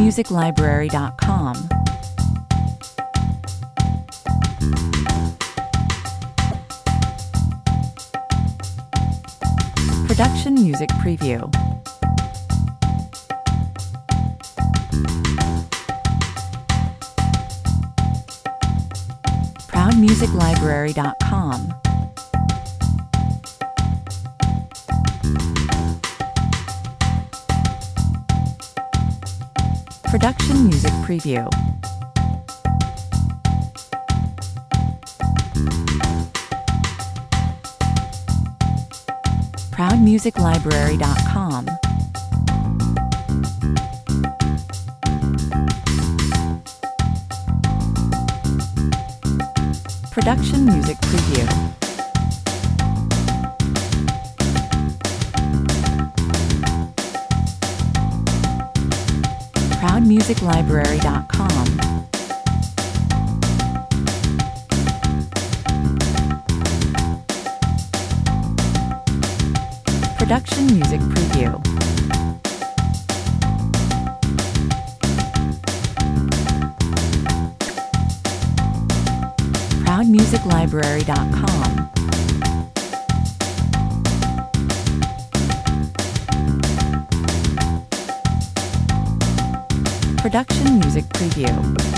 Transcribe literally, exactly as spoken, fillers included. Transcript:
music library dot com. Production Music Preview. proud music library dot com. Production Music Preview. proud music library dot com. Production Music Preview. proud music library dot com. Production Music Preview. proud music library dot com. Production Music Preview.